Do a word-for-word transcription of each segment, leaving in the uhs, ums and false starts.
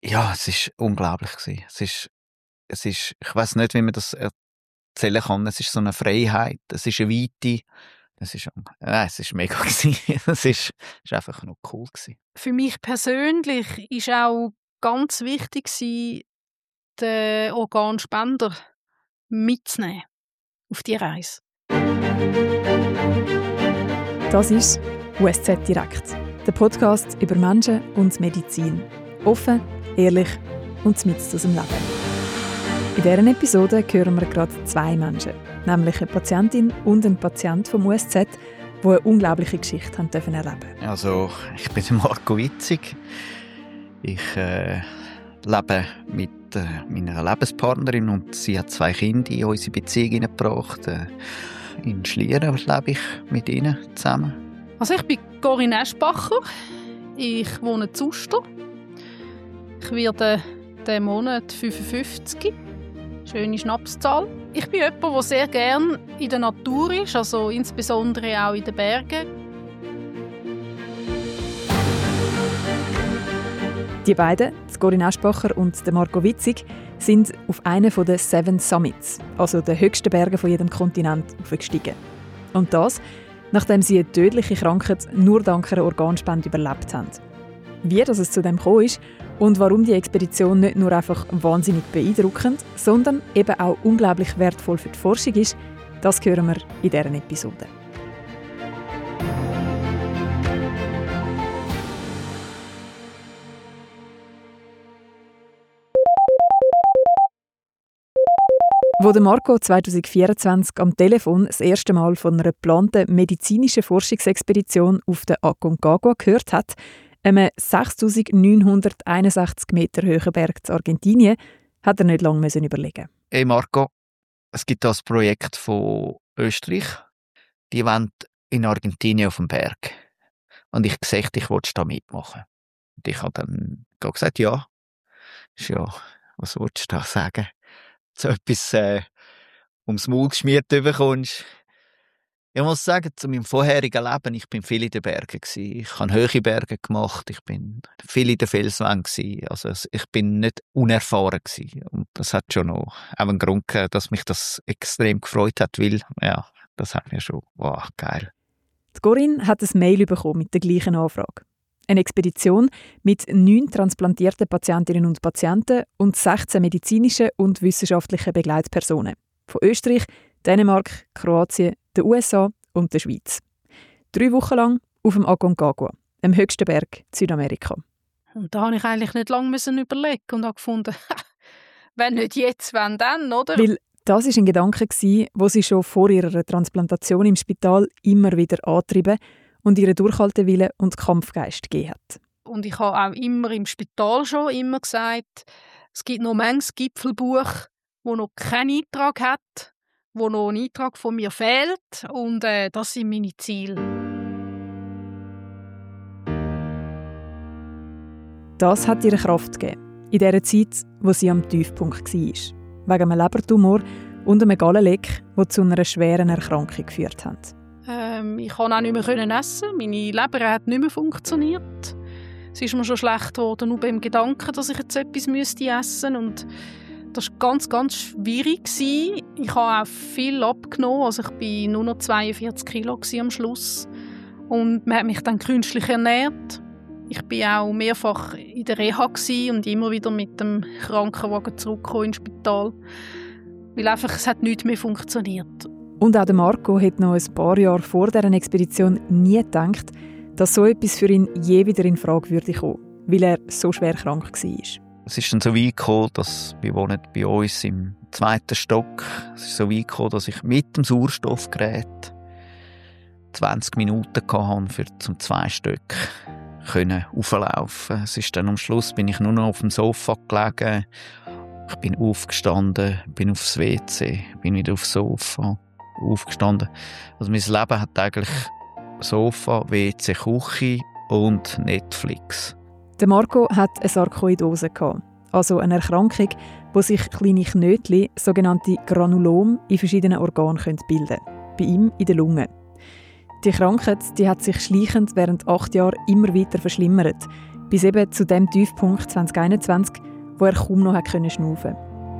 Ja, es ist unglaublich gewesen. Es ist, es ist, ich weiß nicht, wie man das erzählen kann. Es ist so eine Freiheit, es ist eine Weite. Es ist, äh, es ist mega gewesen. Es ist, ist einfach noch cool gewesen. Für mich persönlich ist auch ganz wichtig gewesen, den Organspender mitzunehmen auf die Reise. Das ist U S Z Direkt, der Podcast über Menschen und Medizin. Offen, ehrlich und mitten aus dem Leben. In dieser Episode hören wir gerade zwei Menschen, nämlich eine Patientin und ein Patient vom U S Z, die eine unglaubliche Geschichte haben dürfen erleben. Also, ich bin Marco Witzig. Ich äh, lebe mit äh, meiner Lebenspartnerin und sie hat zwei Kinder in unsere Beziehung hineingebracht. Äh, in Schlieren lebe ich mit ihnen zusammen. Also ich bin Corinne Eschbacher. Ich wohne in Uster. Ich werde diesen Monat fünfundfünfzig. Schöne Schnapszahl. Ich bin jemand, der sehr gerne in der Natur ist, also insbesondere auch in den Bergen. Die beiden, Corinne Eschbacher und Marco Witzig, sind auf einen der Seven Summits, also den höchsten Bergen von jedem Kontinent, aufgestiegen. Und das, nachdem sie eine tödliche Krankheit nur dank einer Organspende überlebt haben. Wie das es zu dem gekommen ist und warum die Expedition nicht nur einfach wahnsinnig beeindruckend, sondern eben auch unglaublich wertvoll für die Forschung ist, das hören wir in dieser Episode. Wo der Marco zwanzig vierundzwanzig am Telefon das erste Mal von einer geplanten medizinischen Forschungsexpedition auf den Aconcagua gehört hat, einem sechstausendneunhunderteinundsechzig Meter hohen Berg in Argentinien, hat er nicht lange überlegen. Hey Marco, es gibt das Projekt von Österreich. Die wollen in Argentinien auf dem Berg. Und ich gesagt, ich wollte da mitmachen. Und ich habe dann gesagt, ja. Ist ja, was willst du da sagen? So etwas äh, ums Maul geschmiert bekommst. Ich muss sagen, zu meinem vorherigen Leben, ich bin viel in den Bergen gewesen. Ich habe hohe Berge gemacht, ich bin viel in den Felswänden gewesen. Also ich bin nicht unerfahren gewesen. Und das hat schon noch auch einen Grund gehabt, dass mich das extrem gefreut hat, weil, ja, das hat mir schon, wow, geil. Die Corinne hat ein Mail bekommen mit der gleichen Anfrage. Eine Expedition mit neun transplantierten Patientinnen und Patienten und sechzehn medizinischen und wissenschaftlichen Begleitpersonen. Von Österreich, Dänemark, Kroatien, den U S A und der Schweiz. Drei Wochen lang auf dem Aconcagua, dem höchsten Berg in Südamerika. Und da habe ich eigentlich nicht lange überlegen und habe gefunden, wenn nicht jetzt, wenn dann, oder? Weil das war ein Gedanke, den sie schon vor ihrer Transplantation im Spital immer wieder antrieben und ihren Durchhaltewillen und Kampfgeist gegeben hat. Und ich habe auch immer im Spital schon immer gesagt, es gibt noch manches Gipfelbuch, das noch keinen Eintrag hat, wo noch ein Eintrag von mir fehlt. Und äh, das sind meine Ziele. Das hat ihr Kraft gegeben, in der Zeit, wo sie am Tiefpunkt war. Wegen einem Lebertumor und einem Gallenleck, der zu einer schweren Erkrankung geführt hat. Ähm, ich konnte auch nicht mehr essen. Meine Leber hat nicht mehr funktioniert. Es ist mir schon schlecht geworden, nur beim Gedanken, dass ich jetzt etwas müsste essen müsste. Und das war ganz, ganz schwierig. Ich habe auch viel abgenommen. Also ich war nur noch zweiundvierzig Kilo am Schluss. Und man hat mich dann künstlich ernährt. Ich war auch mehrfach in der Reha und immer wieder mit dem Krankenwagen zurückgekommen ins Spital. Weil einfach, es hat nichts mehr funktioniert. Und auch der Marco hat noch ein paar Jahre vor dieser Expedition nie gedacht, dass so etwas für ihn je wieder in Frage würde kommen, weil er so schwer krank war. Es ist dann so weit gekommen, dass wir wohnen bei uns im zweiten Stock. Es ist so weit gekommen, dass ich mit dem Sauerstoffgerät zwanzig Minuten hatte, für zum zwei Stück können auflaufen. Es ist dann am Schluss bin ich nur noch auf dem Sofa gelegen. Ich bin aufgestanden, bin aufs W C, bin wieder aufs Sofa. Aufgestanden. Also mein Leben hat eigentlich Sofa, W C, Küche und Netflix. Der Marco hat eine Sarkoidose gehabt, also eine Erkrankung, wo sich kleine Knötchen, sogenannte Granulome, in verschiedenen Organen bilden können. Bei ihm in den Lungen. Die Krankheit die hat sich schleichend während acht Jahren immer weiter verschlimmert. Bis eben zu dem Tiefpunkt zwanzig einundzwanzig, wo er kaum noch schnaufen konnte.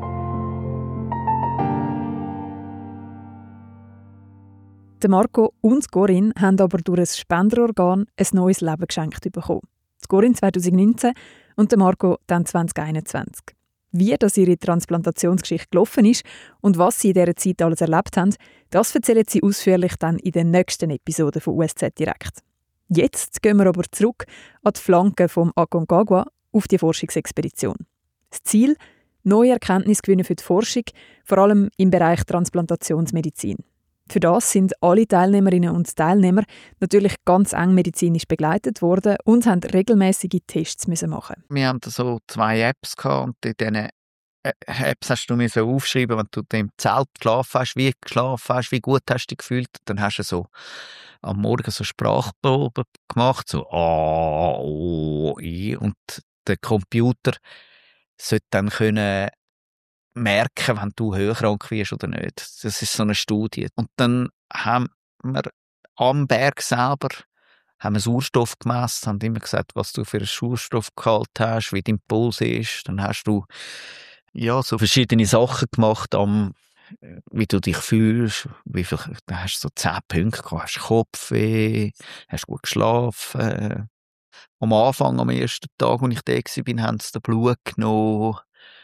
Marco und Corinne haben aber durch ein Spenderorgan ein neues Leben geschenkt bekommen. Corinne zwanzig neunzehn und Marco dann zwanzig einundzwanzig. Wie das ihre Transplantationsgeschichte gelaufen ist und was sie in dieser Zeit alles erlebt haben, das erzählen sie ausführlich dann in den nächsten Episoden von U S Z Direkt. Jetzt gehen wir aber zurück an die Flanke vom Aconcagua auf die Forschungsexpedition. Das Ziel? Neue Erkenntnisse gewinnen für die Forschung, vor allem im Bereich Transplantationsmedizin. Für das sind alle Teilnehmerinnen und Teilnehmer natürlich ganz eng medizinisch begleitet worden und haben regelmäßige Tests müssen machen. Wir haben so zwei Apps gehabt und in diesen Apps hast du müssen aufschreiben, wenn du im Zelt geschlafen hast, wie geschlafen hast, wie gut hast du dich gefühlt. Dann hast du so am Morgen so Sprachproben gemacht, so A, O, I, und der Computer sollte dann können merken, wenn du höherkrank wirst oder nicht. Das ist so eine Studie. Und dann haben wir am Berg selber haben wir Sauerstoff gemessen, haben immer gesagt, was du für einen Sauerstoffgehalt hast, wie dein Puls ist. Dann hast du ja so verschiedene Sachen gemacht, am, wie du dich fühlst. Wie viel, dann hast du so zehn Punkte gehabt. Hast Kopfweh, hast gut geschlafen. Am Anfang, am ersten Tag, als ich da war, haben sie das Blut genommen,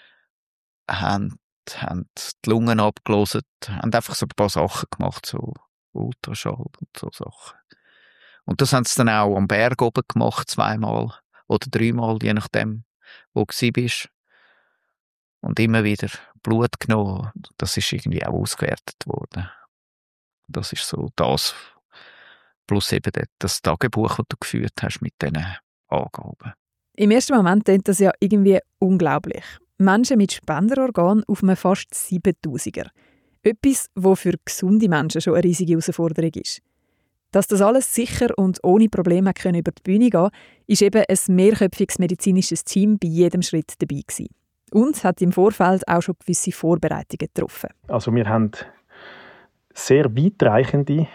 haben, haben die Lungen abgelesen, haben einfach so ein paar Sachen gemacht, so Ultraschall und so Sachen. Und das haben sie dann auch am Berg oben gemacht, zweimal oder dreimal, je nachdem, wo du bist. Und immer wieder Blut genommen. Das ist irgendwie auch ausgewertet worden. Das ist so das, plus eben das Tagebuch, das du geführt hast mit diesen Angaben. Im ersten Moment klingt das ja irgendwie unglaublich. Menschen mit Spenderorgan auf einem fast siebentausender. Etwas, was für gesunde Menschen schon eine riesige Herausforderung ist. Dass das alles sicher und ohne Probleme können über die Bühne gehen, ist eben ein mehrköpfiges medizinisches Team bei jedem Schritt dabei gewesen. Und hat im Vorfeld auch schon gewisse Vorbereitungen getroffen. Also wir haben sehr weitreichende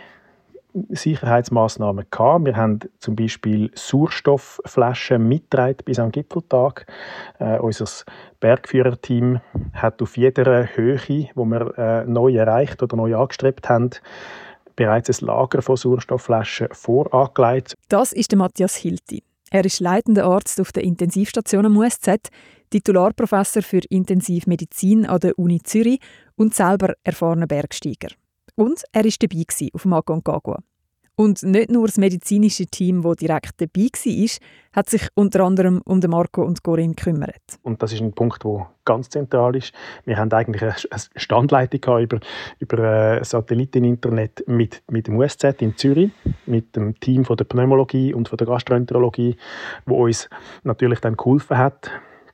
Sicherheitsmaßnahmen gehabt. Wir haben zum Beispiel Sauerstoffflaschen mitgetragen bis am Gipfeltag. Äh, unser Bergführerteam hat auf jeder Höhe, wo wir äh, neu erreicht oder neu angestrebt haben, bereits ein Lager von Sauerstoffflaschen vorangelegt. Das ist der Matthias Hilti. Er ist leitender Arzt auf der Intensivstation am U S Z, Titularprofessor für Intensivmedizin an der Uni Zürich und selber erfahrener Bergsteiger. Und er war dabei auf dem Aconcagua. Und nicht nur das medizinische Team, das direkt dabei war, hat sich unter anderem um Marco und Corinne gekümmert. Und das ist ein Punkt, der ganz zentral ist. Wir haben eigentlich eine Standleitung über, über Satelliteninternet mit, mit dem U S Z in Zürich, mit dem Team von der Pneumologie und von der Gastroenterologie, wo uns natürlich dann geholfen hat,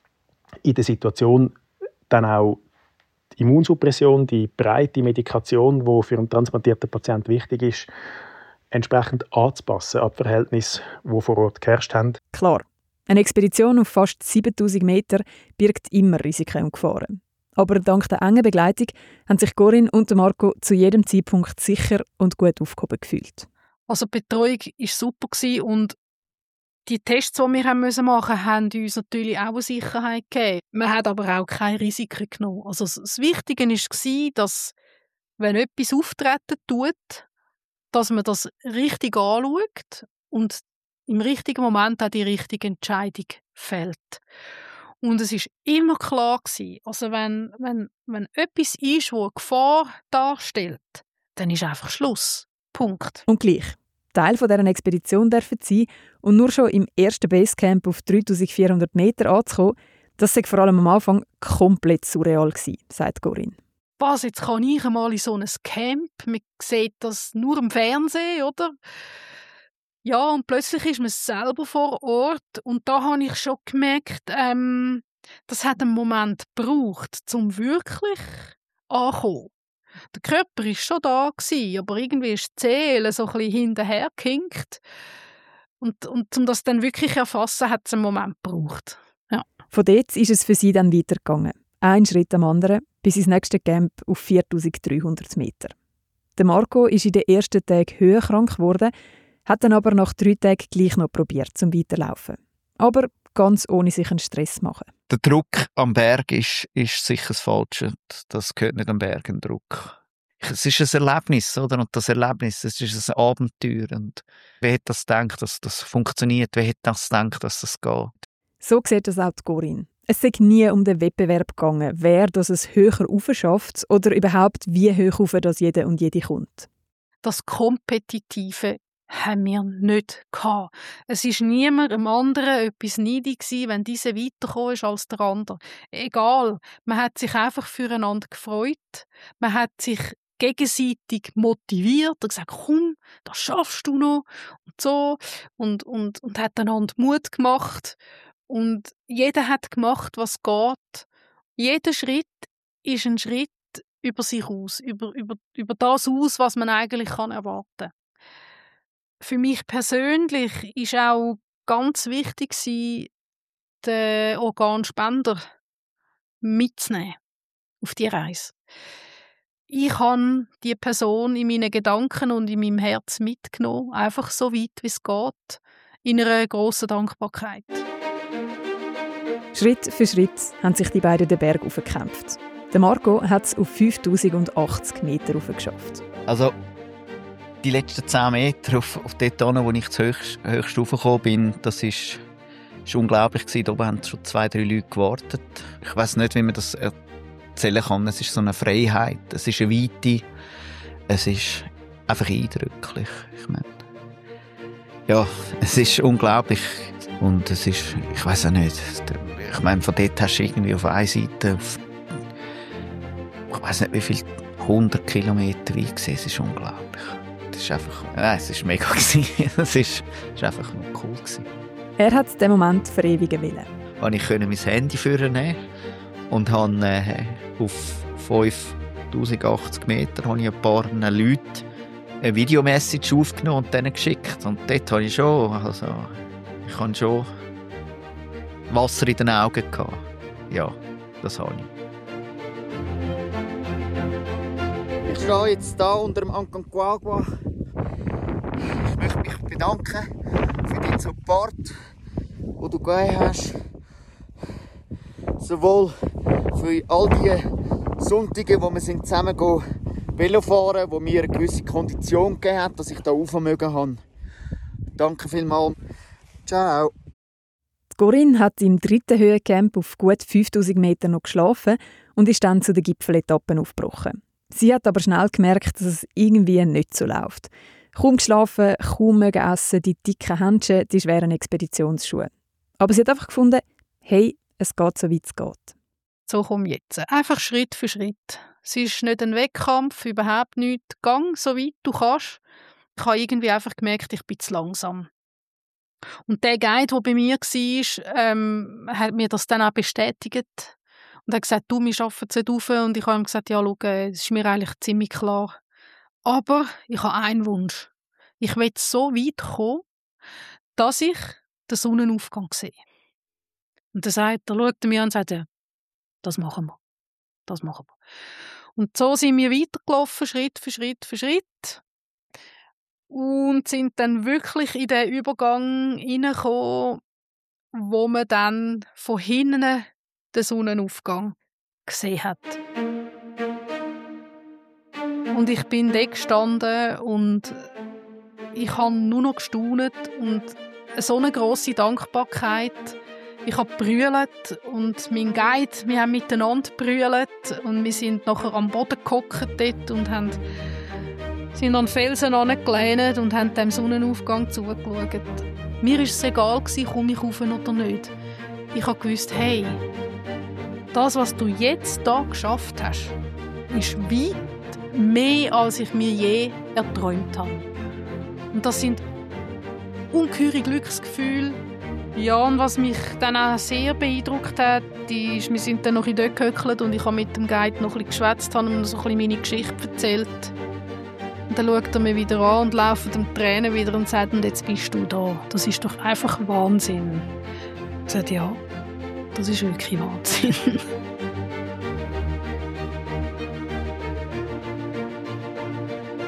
in der Situation dann auch die Immunsuppression, die breite Medikation, die für einen transplantierten Patienten wichtig ist, entsprechend anzupassen an die Verhältnisse, die vor Ort geherrscht haben. Klar, eine Expedition auf fast siebentausend Meter birgt immer Risiken und Gefahren. Aber dank der engen Begleitung haben sich Corinne und Marco zu jedem Zeitpunkt sicher und gut aufgehoben gefühlt. Also die Betreuung war super und die Tests, die wir machen mussten, haben uns natürlich auch eine Sicherheit gegeben. Man hat aber auch keine Risiken genommen. Also das Wichtige war, dass, wenn etwas auftreten tut, dass man das richtig anschaut und im richtigen Moment auch die richtige Entscheidung fällt. Und es war immer klar gewesen, also wenn, wenn, wenn etwas ist, das eine Gefahr darstellt, dann ist einfach Schluss. Punkt. Und gleich. Teil dieser Expedition dürfen sein und nur schon im ersten Basecamp auf dreitausendvierhundert Meter anzukommen, das war vor allem am Anfang komplett surreal gewesen, sagt Corinne. Was, jetzt kann ich einmal in so ein Camp? Man sieht das nur im Fernsehen, oder? Ja, und plötzlich ist man selber vor Ort und da habe ich schon gemerkt, ähm, das hat einen Moment gebraucht, um wirklich anzukommen. Der Körper war schon da, aber irgendwie ist die Seele so ein bisschen hinterhergehinkt. Und, und um das dann wirklich zu erfassen, hat es einen Moment gebraucht. Ja. Von dort ist es für sie dann weitergegangen. Ein Schritt am anderen, bis ins nächste Camp auf viertausenddreihundert Meter. Der Marco ist in den ersten Tagen höher krank geworden, hat dann aber nach drei Tagen gleich noch probiert zum Weiterlaufen. aber ganz ohne sich einen Stress zu machen. Der Druck am Berg ist, ist sicher das Falsche. Das gehört nicht am Berg, ein Druck. Es ist ein Erlebnis, oder? Und das Erlebnis, das ist ein Abenteuer. Und wer hätte das gedacht, dass das funktioniert? Wer hätte das gedacht, dass das geht? So sieht das auch die Corinne. Es sei nie um den Wettbewerb gegangen, wer das es höher raufschafft oder überhaupt wie hoch rauf das jeder und jede kommt. Das Kompetitive haben wir nicht gehabt. Es war niemand am anderen etwas neidig gewesen, wenn dieser weitergekommen ist als der andere. Egal, man hat sich einfach füreinander gefreut, man hat sich gegenseitig motiviert und gesagt, komm, das schaffst du noch und so und, und, und hat einander Mut gemacht. Und jeder hat gemacht, was geht. Jeder Schritt ist ein Schritt über sich aus, über, über, über das aus, was man eigentlich kann erwarten kann. Für mich persönlich war auch ganz wichtig, den Organspender mitzunehmen auf die Reise. Ich habe die Person in meinen Gedanken und in meinem Herz mitgenommen, einfach so weit, wie es geht, in einer grossen Dankbarkeit. Schritt für Schritt haben sich die beiden den Berg hochgekämpft. Der Marco hat es auf fünftausendachtzig Meter hochgeschafft. Also, die letzten zehn Meter auf, auf dort hin, wo ich zuhöchst höchst raufgekommen bin, das ist, ist unglaublich gewesen. Da oben haben schon zwei, drei Leute gewartet. Ich weiss nicht, wie man das erzählen kann. Es ist so eine Freiheit, es ist eine Weite, es ist einfach eindrücklich. Ich meine, ja, es ist unglaublich und es ist, ich weiss auch nicht, ich meine, von dort hast du irgendwie auf einer Seite, auf, ich weiss nicht wie viel, hundert Kilometer weit gesehen, es ist unglaublich. Es ist einfach, ja, es ist mega gewesen. Es ist, ist einfach nur cool gewesen. Er hat den Moment verewigen wollen. Ich konnte mein Handy vornehmen und habe äh, auf fünftausendachtzig Meter habe ich ein paar Leuten eine Videomessage aufgenommen und denen geschickt. Und dort habe ich schon, also, ich habe schon Wasser in den Augen gehabt. Ja, das habe ich. Ich stehe jetzt hier unter dem Aconcagua. Ich möchte mich bedanken für den Support, den du gegeben hast. Sowohl für all die Sonntage, wo wir zusammen Velo fahren, wo mir eine gewisse Kondition gegeben hat, dass ich hier raufmögen habe. Danke vielmals. Ciao. Corinne hat im dritten Höhencamp auf gut fünftausend Meter noch geschlafen und ist dann zu den Gipfeletappen aufgebrochen. Sie hat aber schnell gemerkt, dass es irgendwie nicht so läuft. Kaum geschlafen, kaum mögen essen, die dicken Händchen, die schweren Expeditionsschuhe. Aber sie hat einfach gefunden, hey, es geht so weit es geht. So komm jetzt. Einfach Schritt für Schritt. Es ist nicht ein Wettkampf, überhaupt nicht. Gang so weit du kannst. Ich habe irgendwie einfach gemerkt, ich bin zu langsam. Und der Guide, der bei mir war, ähm, hat mir das dann auch bestätigt. Und er hat gesagt, du, wir schaffen es nicht rauf. Und ich habe ihm gesagt, ja, schau, es ist mir eigentlich ziemlich klar. Aber ich habe einen Wunsch. Ich will so weit kommen, dass ich den Sonnenaufgang sehe. Und dann sagt er, schaut er mir an und sagt, ja, das machen wir. Das machen wir. Und so sind wir weitergelaufen, Schritt für Schritt für Schritt. Und sind dann wirklich in den Übergang hineingekommen, wo man dann von hinten den Sonnenaufgang gesehen hat. Und ich bin da gestanden und ich habe nur noch gestaunt und so eine grosse Dankbarkeit. Ich habe gebrüllt und mein Guide, wir haben miteinander gebrüllt und wir sind nachher am Boden gehockt dort und haben, sind an den Felsen angelehnt und haben dem Sonnenaufgang zugeschaut. Mir war es egal, komme ich rauf oder nicht. Ich habe gewusst, hey, das, was du jetzt hier geschafft hast, ist weit mehr, als ich mir je erträumt habe. Und das sind ungeheure Glücksgefühle. Ja, und was mich dann auch sehr beeindruckt hat, ist, wir sind dann noch dort gehöckelt und ich habe mit dem Guide noch ein bisschen geschwätzt, habe ihm so ein bisschen meine Geschichte erzählt. Und dann schaut er mich wieder an und laufen dem Tränen wieder und sagt, und jetzt bist du da. Das ist doch einfach Wahnsinn. Ich sagte, ja, das ist wirklich Wahnsinn.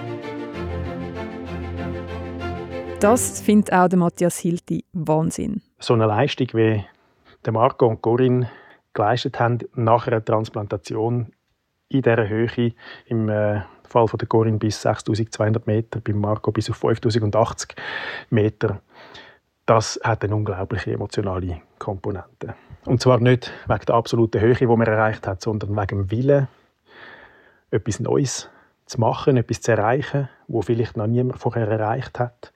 Das findet auch der Matthias Hilti Wahnsinn. so eine Leistung, wie der Marco und Corinne geleistet haben, nach einer Transplantation in dieser Höhe, im äh, Fall von der Corinne bis sechstausendzweihundert Meter, beim Marco bis auf fünftausendachtzig Meter, das hat eine unglaubliche emotionale Komponente. Und zwar nicht wegen der absoluten Höhe, die man erreicht hat, sondern wegen dem Willen, etwas Neues zu machen, etwas zu erreichen, was vielleicht noch niemand vorher erreicht hat.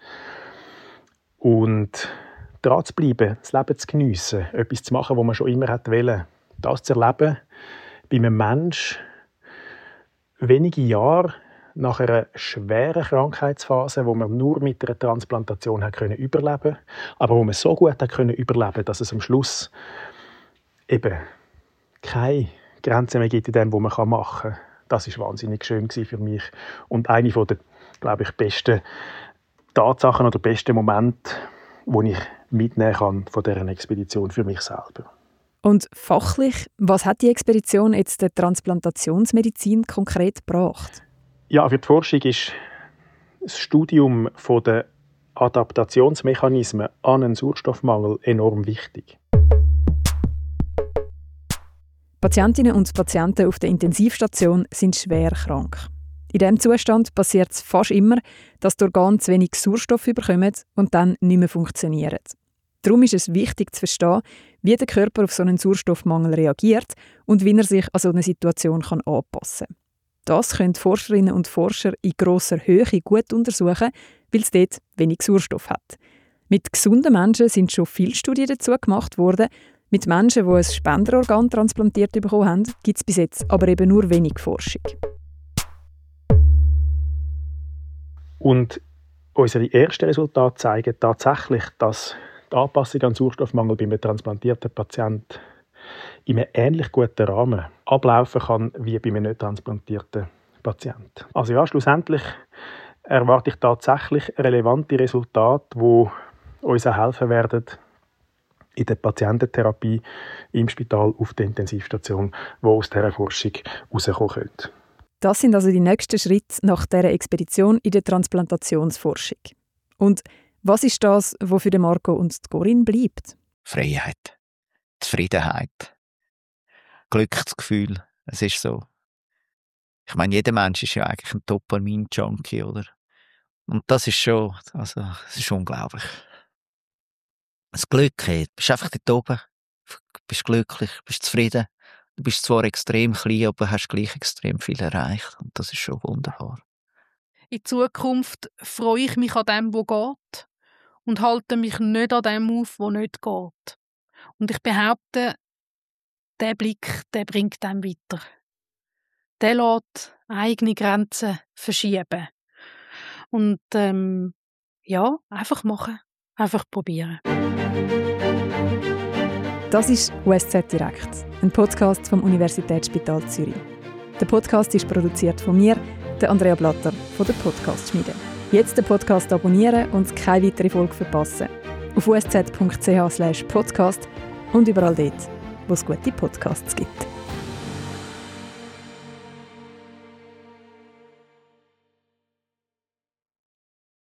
Und dran zu bleiben, das Leben zu geniessen, etwas zu machen, was man schon immer wollte. Das zu erleben bei einem Menschen wenige Jahre nach einer schweren Krankheitsphase, wo man nur mit einer Transplantation hat können überleben, aber wo man so gut hat können überleben, dass es am Schluss eben keine Grenzen mehr gibt in dem, was man machen kann. Das ist wahnsinnig schön für mich und eine der, glaube ich, besten Tatsachen oder besten Momente, die ich mitnehmen kann von dieser Expedition für mich selber. Und fachlich, was hat die Expedition jetzt der Transplantationsmedizin konkret gebracht? Ja, für die Forschung ist das Studium der Adaptationsmechanismen an einen Sauerstoffmangel enorm wichtig. Patientinnen und Patienten auf der Intensivstation sind schwer krank. In diesem Zustand passiert es fast immer, dass die Organe zu wenig Sauerstoff bekommen und dann nicht mehr funktionieren. Darum ist es wichtig zu verstehen, wie der Körper auf so einen Sauerstoffmangel reagiert und wie er sich an so eine Situation kann anpassen kann. Das können Forscherinnen und Forscher in grosser Höhe gut untersuchen, weil es dort wenig Sauerstoff hat. Mit gesunden Menschen sind schon viele Studien dazu gemacht worden. Mit Menschen, die ein Spenderorgan transplantiert bekommen haben, gibt es bis jetzt aber eben nur wenig Forschung. Und unsere ersten Resultate zeigen tatsächlich, dass die Anpassung an den Sauerstoffmangel bei einem transplantierten Patienten in einem ähnlich guten Rahmen ablaufen kann wie bei einem nicht transplantierten Patienten. Also ja, schlussendlich erwarte ich tatsächlich relevante Resultate, die uns auch helfen werden in der Patiententherapie im Spital auf der Intensivstation, die aus dieser Forschung herauskommen können. Das sind also die nächsten Schritte nach dieser Expedition in der Transplantationsforschung. Und was ist das, was für Marco und Corinne bleibt? Freiheit, Zufriedenheit, Glücksgefühl. Es ist so. Ich meine, jeder Mensch ist ja eigentlich ein Dopamin-Junkie, oder? Und das ist schon, also, das ist unglaublich. Das Glück, hey, du bist einfach dort oben, du bist glücklich, bist zufrieden. Du bist zwar extrem klein, aber hast gleich extrem viel erreicht. Und das ist schon wunderbar. In Zukunft freue ich mich an dem, was geht, und halte mich nicht an dem auf, was nicht geht. Und ich behaupte, der Blick, der bringt einem weiter. Der lässt eigene Grenzen verschieben. Und ähm, ja, einfach machen, einfach probieren. Das ist U S Z Direkt, ein Podcast vom Universitätsspital Zürich. Der Podcast ist produziert von mir, der Andrea Blatter von der Podcast-Schmiede. Jetzt den Podcast abonnieren und keine weitere Folge verpassen. Auf u s z punkt c h slash podcast und überall dort, wo es gute Podcasts gibt.